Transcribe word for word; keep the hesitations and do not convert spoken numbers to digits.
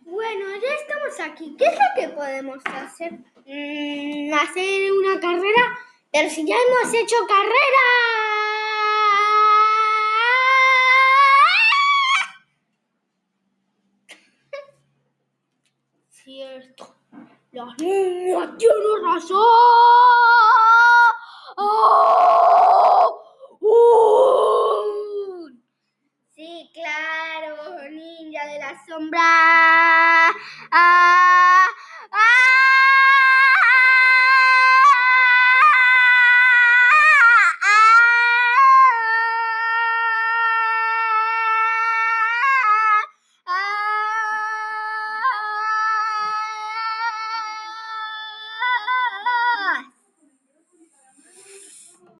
Bueno, ya estamos aquí. ¿Qué es lo que podemos hacer? Mm, hacer una carrera, pero si ya hemos hecho carrera. Cierto, los niños tienen razón. ¡Oh! ¡Uh! Sí, claro, ninja de la sombra. ¡Ah!